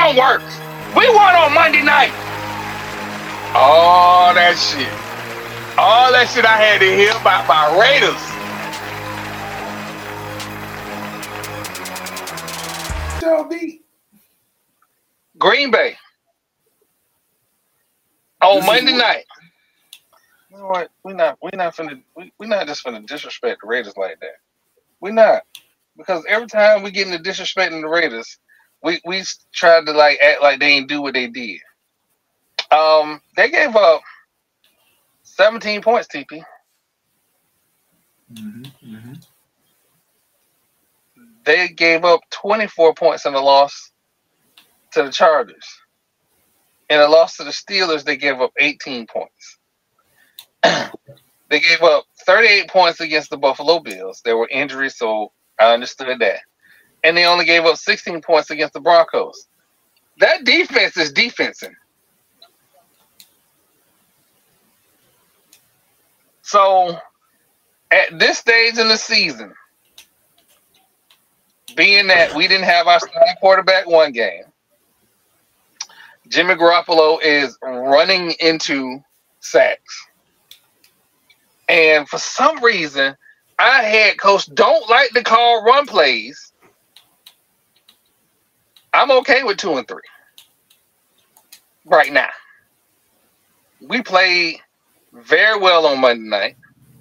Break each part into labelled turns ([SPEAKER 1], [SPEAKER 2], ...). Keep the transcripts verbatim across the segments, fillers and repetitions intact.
[SPEAKER 1] gonna work. We won on Monday night. All that shit. All that shit I had to hear about my Raiders.
[SPEAKER 2] Y'all beat
[SPEAKER 1] Green Bay on
[SPEAKER 2] This is
[SPEAKER 1] Monday
[SPEAKER 2] what-
[SPEAKER 1] night. You know what? We not we not finna we we not just finna disrespect the Raiders like that. We not, because every time we get into disrespecting the Raiders, we we s- tried to like act like they ain't do what they did. Um, they gave up seventeen points. T P.
[SPEAKER 2] Mhm, mhm.
[SPEAKER 1] They gave up twenty-four points in the loss to the Chargers. In a loss to the Steelers, they gave up eighteen points. They gave up thirty-eight points against the Buffalo Bills. There were injuries, so I understood that. And they only gave up sixteen points against the Broncos. That defense is defensing. So, at this stage in the season, being that we didn't have our starting quarterback one game, Jimmy Garoppolo is running into sacks. And for some reason, our head coach don't like to call run plays. I'm okay with two and three right now. We played very well on Monday night,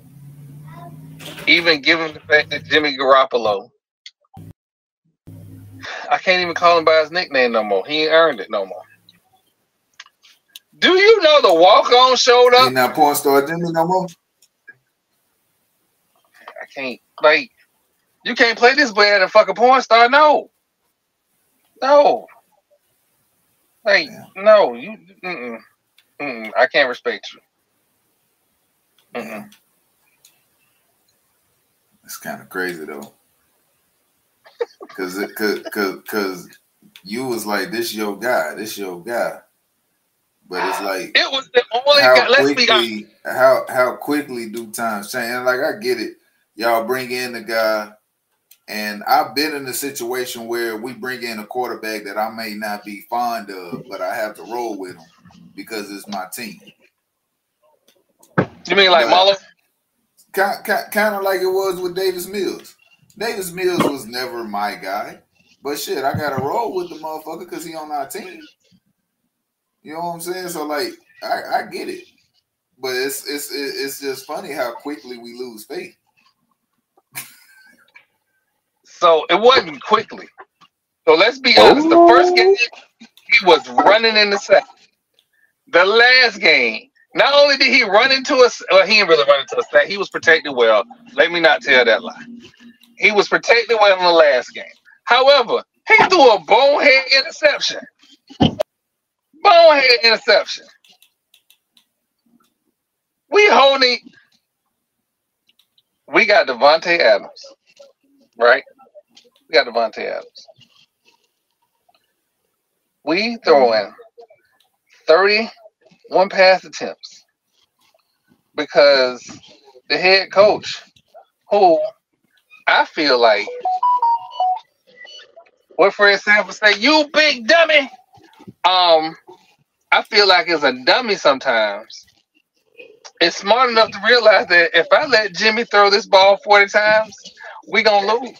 [SPEAKER 1] even given the fact that Jimmy Garoppolo, I can't even call him by his nickname no more. He ain't earned it no more. Do you know the walk-on showed up?
[SPEAKER 2] Ain't not porn star Jimmy no more.
[SPEAKER 1] I can't, like, you can't play this boy at a fucking porn star. No. No. Like,
[SPEAKER 2] Yeah.
[SPEAKER 1] no. You, mm-mm. Mm-mm. I can't respect you. Mm-mm.
[SPEAKER 2] Yeah. It's kind of crazy though, cause it, cause, cause, cause you was like, this your guy, this your guy, but it's like,
[SPEAKER 1] It was the only
[SPEAKER 2] how
[SPEAKER 1] guy. Let's be honest.
[SPEAKER 2] quickly, how how quickly do times change? And like, I get it, y'all bring in the guy, and I've been in a situation where we bring in a quarterback that I may not be fond of, but I have to roll with him because it's my team.
[SPEAKER 1] You mean like
[SPEAKER 2] But-
[SPEAKER 1] Marlo?
[SPEAKER 2] Kind, kind, kind of like it was with Davis Mills. Davis Mills was never my guy, but shit, I got to roll with the motherfucker because he on our team. You know what I'm saying? So like, I, I get it, but it's it's it's just funny how quickly we lose faith.
[SPEAKER 1] So it wasn't quickly. So let's be honest. The first game, he was running in the sack. The last game, not only did he run into us, well, he didn't really run into us. That he was protected well. Let me not tell that lie. He was protected well in the last game. However, he threw a bonehead interception. Bonehead interception. We holding. We got Devontae Adams, right? We got Devontae Adams. We throwing thirty-one pass attempts because the head coach, who I feel like, what Fred Sanford say, you big dummy. Um, I feel like it's a dummy sometimes. It's smart enough to realize that if I let Jimmy throw this ball forty times, we gonna lose.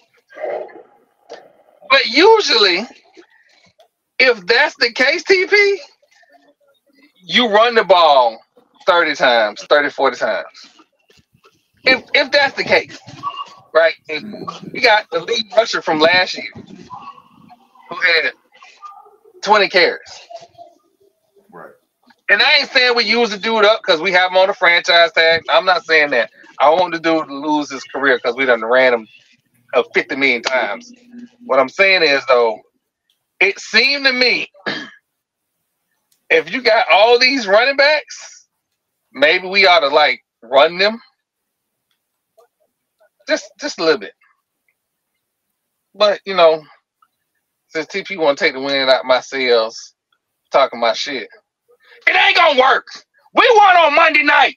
[SPEAKER 1] But usually, if that's the case, T P, you run the ball thirty times, thirty, forty times. If if that's the case, right? We got the lead rusher from last year who had twenty carries.
[SPEAKER 2] Right.
[SPEAKER 1] And I ain't saying we use the dude up because we have him on the franchise tag. I'm not saying that. I want the dude to lose his career because we done ran him uh, fifty million times. What I'm saying is, though, it seemed to me, if you got all these running backs, maybe we ought to, like, run them. Just, just a little bit. But, you know, since T P want to take the wind out my sails, talking my shit, it ain't gonna work. We won on Monday night.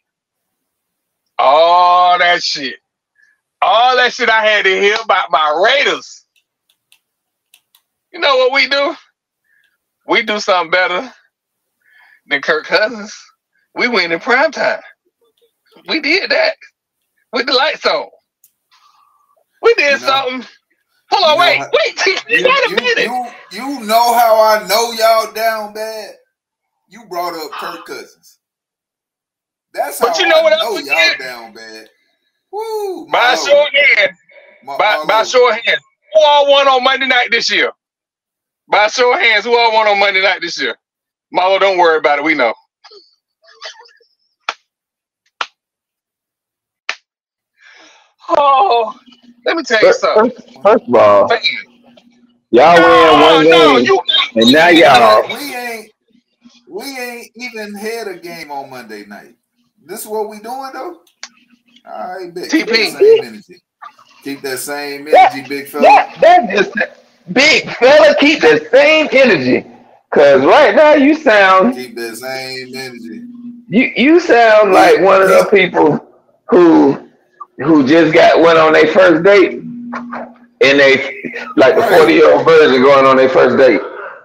[SPEAKER 1] All that shit. All that shit I had to hear about my Raiders. You know what we do? we do something better than Kirk Cousins. We win in prime time. We did that with the lights on. We did you know, something. Hold on, wait, how, wait, wait you, wait a
[SPEAKER 2] you,
[SPEAKER 1] minute.
[SPEAKER 2] You, you know how I know y'all down bad? You brought up Kirk Cousins. That's how but you know I what know y'all did? Down bad. Woo,
[SPEAKER 1] by a show of hands. My, by, my by show of hands. Who all won on Monday night this year? By a show of hands, who all won on Monday night this year? Marlo, don't worry about it. We know. Oh, let me tell you
[SPEAKER 3] first,
[SPEAKER 1] something.
[SPEAKER 3] First, first of all, y'all no, win one
[SPEAKER 1] no,
[SPEAKER 3] game,
[SPEAKER 1] you,
[SPEAKER 3] and now y'all.
[SPEAKER 2] We ain't, we ain't even had a game on Monday night. This is what we doing though. All right, big. Keep that same energy. Keep that same energy, that, big fella.
[SPEAKER 3] That, that just big fella. Keep that same energy, cause right now you sound.
[SPEAKER 2] Keep that same energy.
[SPEAKER 3] You you sound yeah, like one of yeah. the people who. Who just got went on their first date, and they like the forty year old version going on their first date.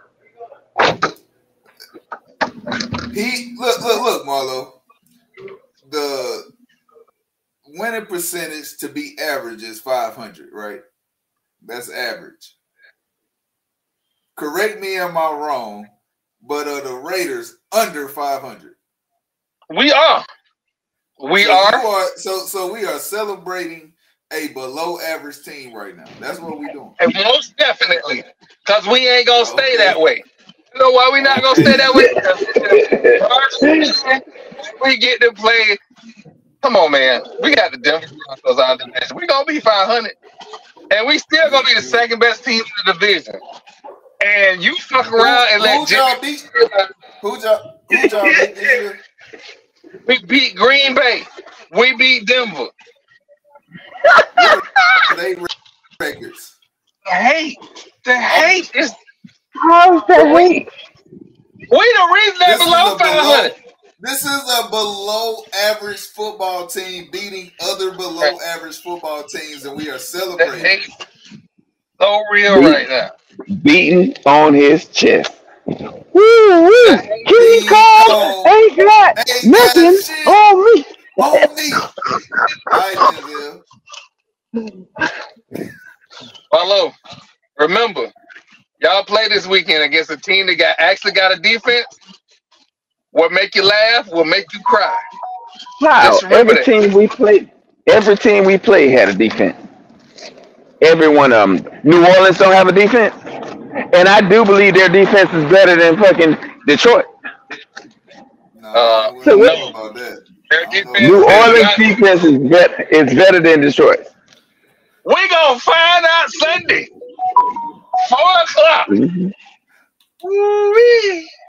[SPEAKER 2] He look look look Marlo. The winning percentage to be average is five hundred, right? That's average. Correct me if I'm wrong, but are the Raiders under five hundred?
[SPEAKER 1] We are. We
[SPEAKER 2] so
[SPEAKER 1] are.
[SPEAKER 2] are so so we are celebrating a below average team right now. That's what we're doing.
[SPEAKER 1] And most definitely. Because we ain't gonna stay okay. that way. You know why we not gonna stay that way? We get to play. Come on, man. We got the Denver Broncos out of the division. We gonna be five hundred. And we still gonna be the second best team in the division. And you fuck around
[SPEAKER 2] who,
[SPEAKER 1] and let
[SPEAKER 2] who y'all beat? Who y'all who y'all beat this year?
[SPEAKER 1] We beat Green Bay. We beat Denver.
[SPEAKER 2] They records.
[SPEAKER 1] The hate. The hate is.
[SPEAKER 3] How's the hate?
[SPEAKER 1] We the reason they're below five hundred.
[SPEAKER 2] This is a below average football team beating other below average football teams, and we are celebrating.
[SPEAKER 1] The hate so real
[SPEAKER 3] Beat,
[SPEAKER 1] right now.
[SPEAKER 3] Beating on his chest. Woo woo! King Kong ain't got nothing on me.
[SPEAKER 2] On me. All right,
[SPEAKER 1] Hello. Remember, y'all play this weekend against a team that got actually got a defense. What make you laugh will make you cry.
[SPEAKER 3] Wow! Every that. team we played, every team we played had a defense. Every one of them. New Orleans don't have a defense. And I do believe their defense is better than fucking Detroit.
[SPEAKER 2] No, uh,
[SPEAKER 3] so
[SPEAKER 2] no. About that.
[SPEAKER 3] New Orleans defense is better, is better than Detroit.
[SPEAKER 1] We gonna find out Sunday, four o'clock. Mm-hmm. Woo-wee.